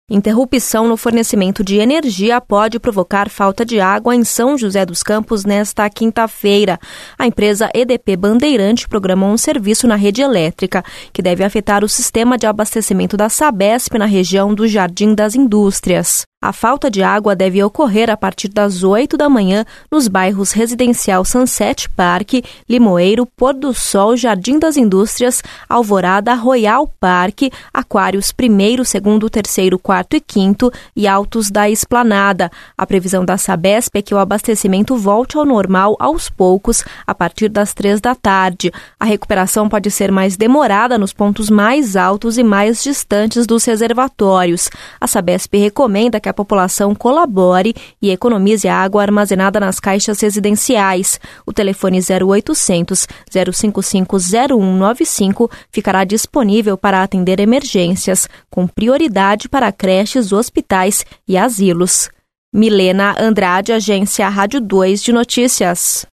Interrupção no fornecimento de energia pode provocar falta de água em São José dos Campos nesta quinta-feira. A empresa EDP Bandeirante programou um serviço na rede elétrica, que deve afetar o sistema de abastecimento da Sabesp na região do Jardim das Indústrias. A falta de água deve ocorrer a partir das 8 da manhã nos bairros Residencial Sunset Park, Limoeiro, Pôr do Sol, Jardim das Indústrias, Alvorada, Royal Park, Aquários 1º, 2º, 3º, 4º e 5º e Altos da Esplanada. A previsão da Sabesp é que o abastecimento volte ao normal aos poucos a partir das 3 da tarde. A recuperação pode ser mais demorada nos pontos mais altos e mais distantes dos reservatórios. A Sabesp recomenda que a população colabore e economize a água armazenada nas caixas residenciais. O telefone 0800 055 0195 ficará disponível para atender emergências, com prioridade para creches, hospitais e asilos. Milena Andrade, Agência Rádio 2 de Notícias.